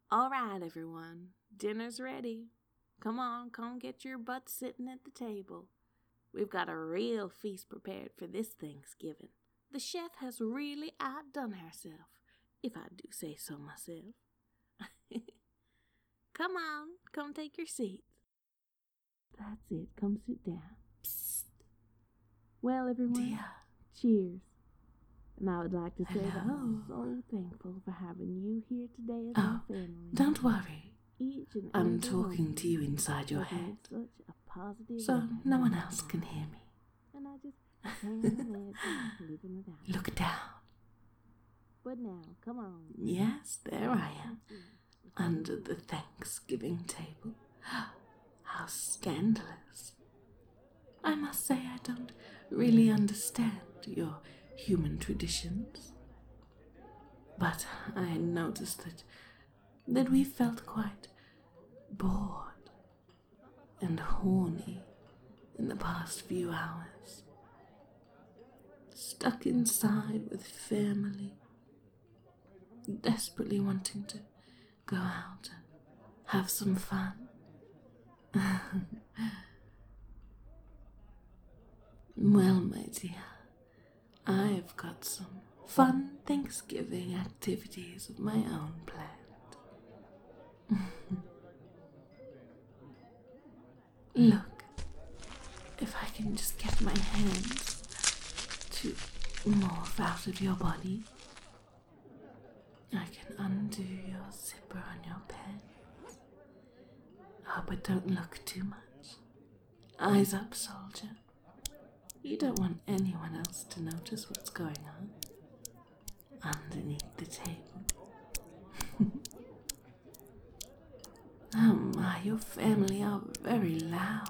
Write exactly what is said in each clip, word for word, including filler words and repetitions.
All right, everyone. Dinner's ready. Come on, come get your butts sitting at the table. We've got a real feast prepared for this Thanksgiving. The chef has really outdone herself, if I do say so myself. Come on, come take your seats. That's it, come sit down. Psst. Well, everyone, Dear. cheers. And I would like to say that Hello. I'm so thankful for having you here today as my Oh, family. don't worry. Each and I'm every one talking of to you inside your has made head, such a positive so impact no on one my else can life. hear me. And I just can't imagine living without you. Look down. But now, come on. Yes, there I am, Cheers. under the Thanksgiving table. How scandalous. I must say I don't really understand your human traditions. But I noticed that, that we felt quite bored and horny in the past few hours. Stuck inside with family, desperately wanting to go out and have some fun. Well, my dear, I've got some fun Thanksgiving activities of my own planned. Look, if I can just get my hands to morph out of your body, I can undo your zipper on your pants. Oh, but don't look too much. Eyes up, soldier. You don't want anyone else to notice what's going on underneath the table. Oh my, your family are very loud.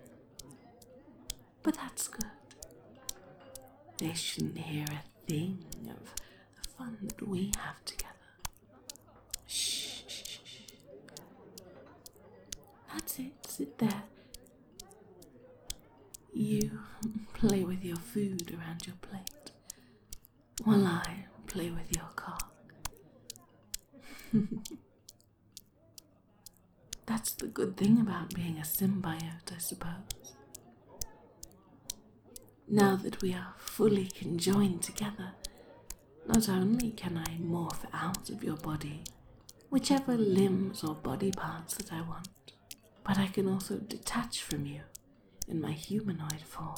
But that's good. They shouldn't hear a thing of the fun that we have together. Shh, shh, shh, shh. That's it, sit there. You play with your food around your plate, while I play with your cock. That's the good thing about being a symbiote, I suppose. Now that we are fully conjoined together, not only can I morph out of your body whichever limbs or body parts that I want, but I can also detach from you in my humanoid form.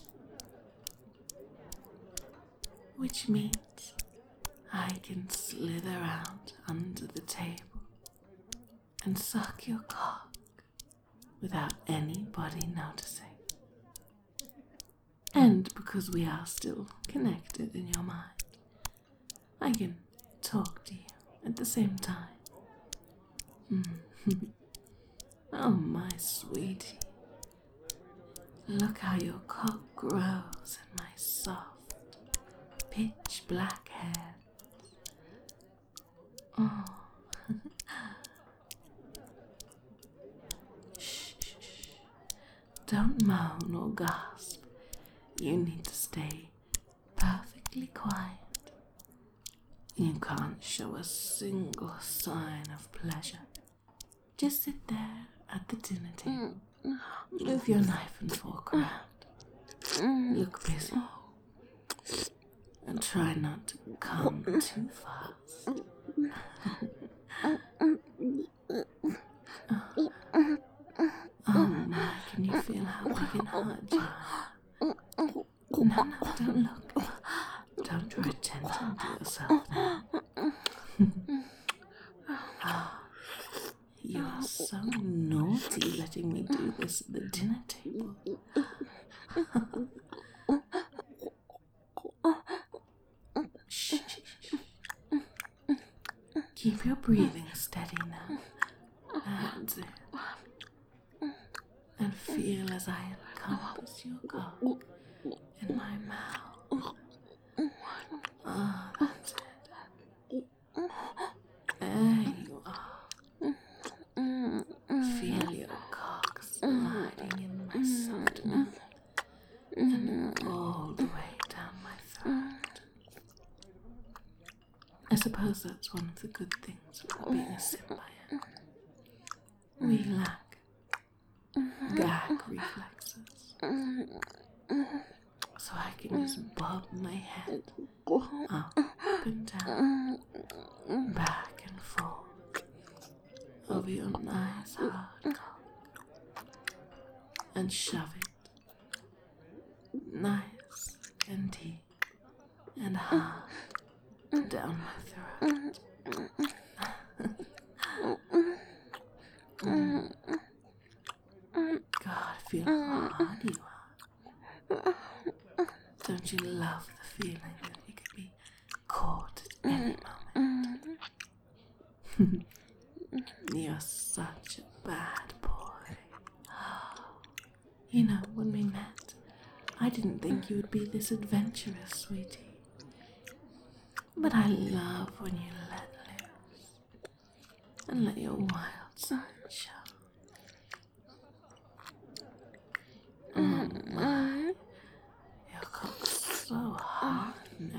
Which means I can slither out under the table and suck your cock without anybody noticing. And because we are still connected in your mind, I can talk to you at the same time. Mm. Oh, my sweetie. Look how your cock grows in my soft, pitch black hands. Oh. Shh, shh, shh. Don't moan or gasp. You need to stay perfectly quiet. You can't show a single sign of pleasure. Just sit there at the dinner table. Move your knife and fork around. Look busy. And try not to come too fast. Oh my, can you feel how big and hard you are? No, no, don't look. Don't draw attention to yourself now. Oh, you are so naughty letting me do this at the dinner table. Shh, shh, shh. Keep your breathing steady now. That's it. And feel as I encompass your cock in my mouth. Ah, oh, that's it. There you are. Feel your cock sliding in my soft mouth and all the way down my throat. I suppose that's one of the good things things about being a symbiote. We lack gag reflexes. So I can just bob my head up and down, back and forth, over your nice hard cock, and shove it nice and deep and hard down my throat. mm. God, feel how hard you are. Don't you love the feeling that you could be caught at any moment? You're such a bad boy. You know, when we met, I didn't think you would be this adventurous, sweetie. But I love when you let loose and let your wild side show. Oh my, your cock's so hard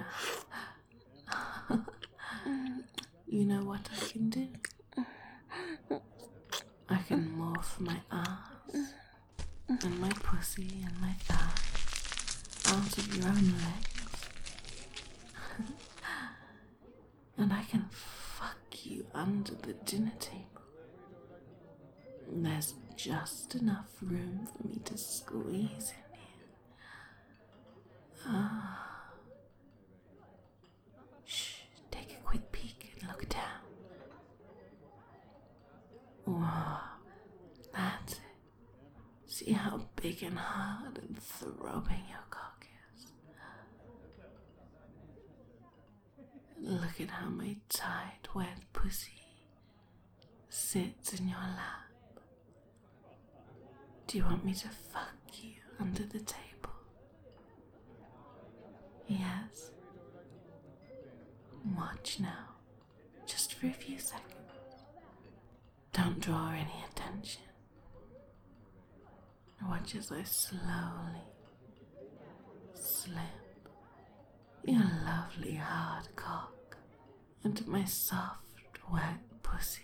now. You know what I can do? I can morph my ass and my pussy and my thigh out of your own legs. And I can fuck you under the dinner table. There's just enough room for me to squeeze in here. Ah. Shh, take a quick peek and look down. Wow, that's it. See how big and hard and throbbing your cock is. Look at how my tight, wet pussy sits in your lap. Do you want me to fuck you under the table? Yes? Watch now, just for a few seconds. Don't draw any attention. Watch as I slowly slip your lovely hard cock into my soft, wet pussy.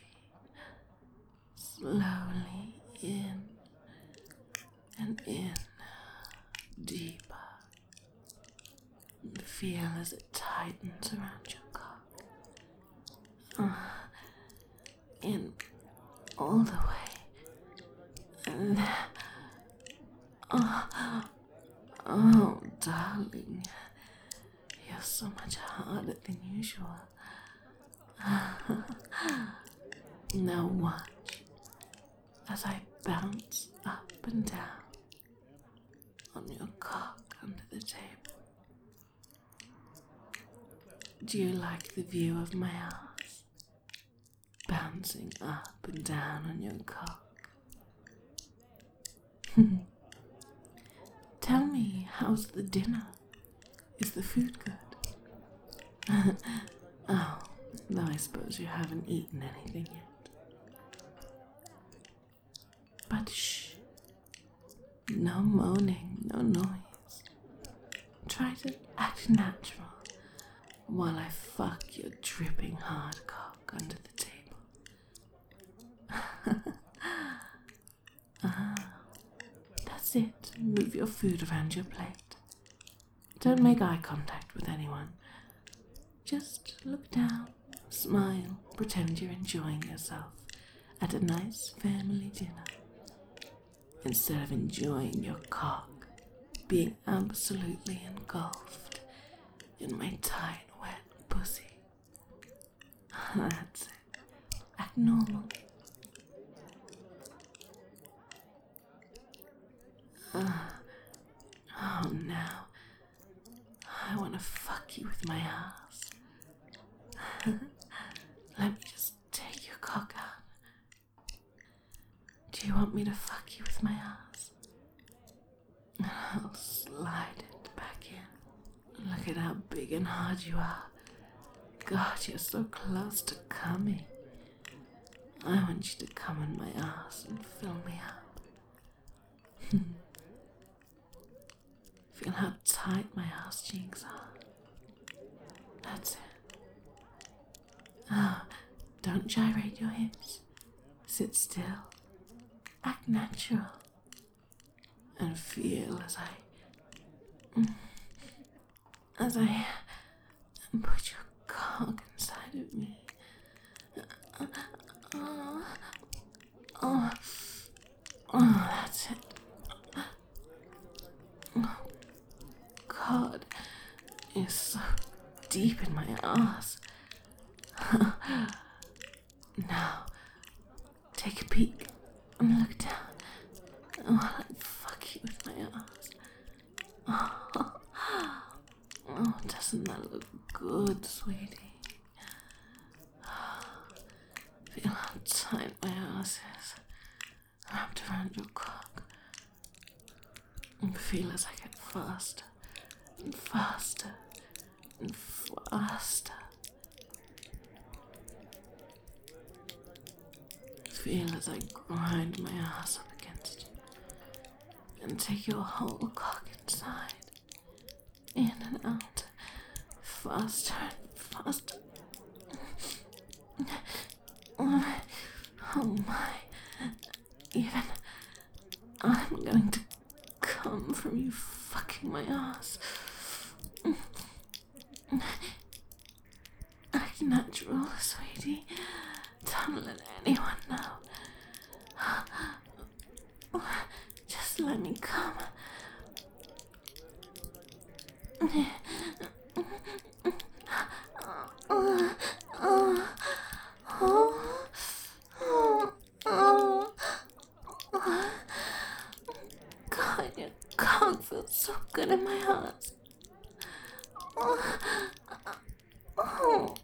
Slowly in and in, deeper. Feel as it tightens around your cock. Uh, in all the way. And oh, oh, darling, you're so much harder than usual. Now watch as I bounce up and down on your cock under the table. Do you like the view of my ass bouncing up and down on your cock? Tell me, how's the dinner? Is the food good? Oh, though I suppose you haven't eaten anything yet. But shh, no moaning, no noise. Try to act natural while I fuck your dripping hard cock under the table. Ah, that's it. Move your food around your plate. Don't make eye contact with anyone. Just look down, smile, pretend you're enjoying yourself at a nice family dinner, instead of enjoying your cock being absolutely engulfed in my tight, wet pussy. That's it. Act normal. Uh, oh, now I want to fuck you with my ass. Let me just take your cock out. Do you want me to fuck you with my ass? I'll slide it back in. Look at how big and hard you are. God, you're so close to coming. I want you to come in my ass and fill me up. Feel how tight my ass cheeks are. That's it. Ah, Don't gyrate your hips. Sit still. Act natural. And feel as I... as I put your cock inside of me. Oh, oh, oh, that's it. Oh, God, it's so deep in my ass. Now, take a peek and look down. Oh, I'll fuck you with my ass. Oh, oh, doesn't that look good, sweetie? Feel how tight my ass is, wrapped around your cock. And feel as I get faster and faster and faster. Feel as I grind my ass up against you and take your whole cock inside, in and out, faster and faster. Oh my, oh my, even I'm going to come from you fucking my ass. Act natural, sweetie. Don't let anyone know. Just let me come. God, your cock feels so good in my ass. Oh, oh.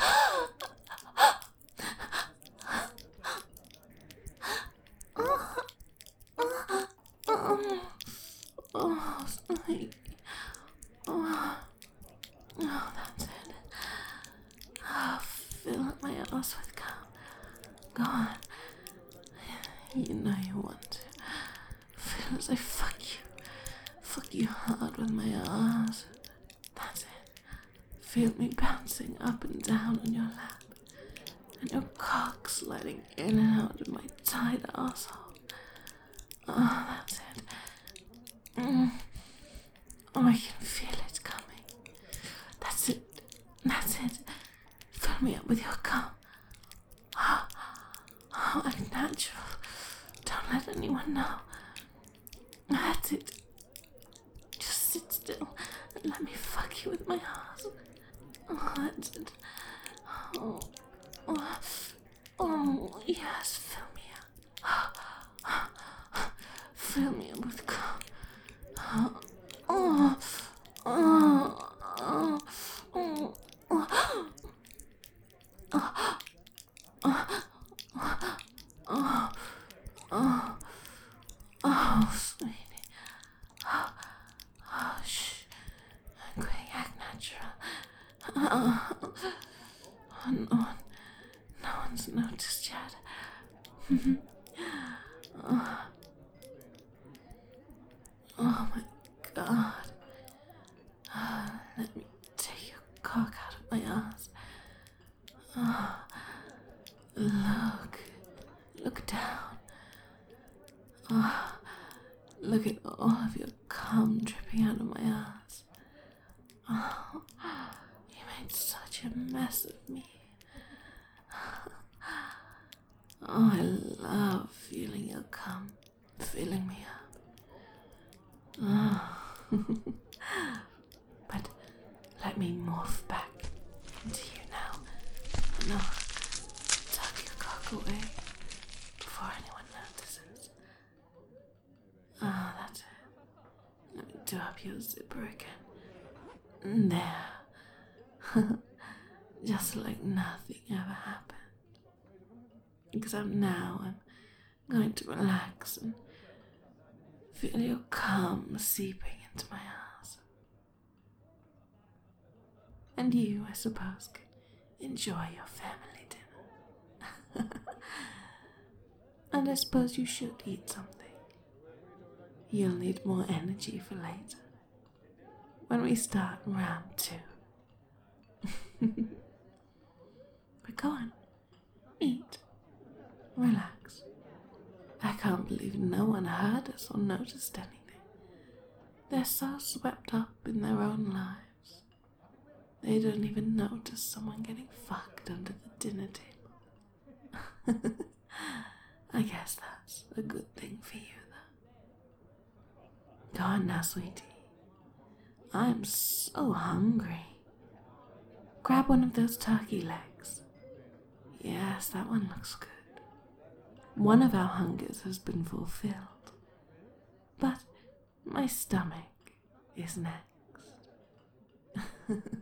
Oh, sweet. Oh, oh, that's it. Oh, fill up my ass with cum. Go on. You know you want to. Feel as I fuck you. Fuck you hard with my ass. That's it. Feel me bouncing up and down on your lap. And your cock sliding in and out of my tight asshole. Oh, that's it. Mm. Oh, I can feel it coming. That's it. That's it. Fill me up with your cum. Oh, oh, act natural. Don't let anyone know. That's it. Just sit still and let me fuck you with my ass. Oh, that's it. Oh, oh, oh yes, fill me up. Fill me up with cum. Oh, oh, oh, oh, oh, oh, oh, oh, oh, sweetie. Oh, oh, shh. Quick, act natural. Oh, oh, no one, no one's noticed yet. Oh. Oh my God. Oh, let me take your cock out of my ass. Oh, look. Look down. Oh, look at all of your cum dripping out of my ass. Oh, you made such a mess of me. Oh, I love feeling your cum filling me up. Oh. But let me morph back into you now. And I'll tuck your cock away before anyone notices. Oh, that's it. Let me do up your zipper again. There. Just like nothing ever happened. Except now I'm going to relax and feel your cum seeping into my ass. And you, I suppose, can enjoy your family dinner. And I suppose you should eat something. You'll need more energy for later, when we start round two. But go on, Relax. I can't believe no one heard us or noticed anything. They're so swept up in their own lives. They don't even notice someone getting fucked under the dinner table. I guess that's a good thing for you, though. Go on now, sweetie. I'm so hungry. Grab one of those turkey legs. Yes, that one looks good. One of our hungers has been fulfilled, but my stomach is next.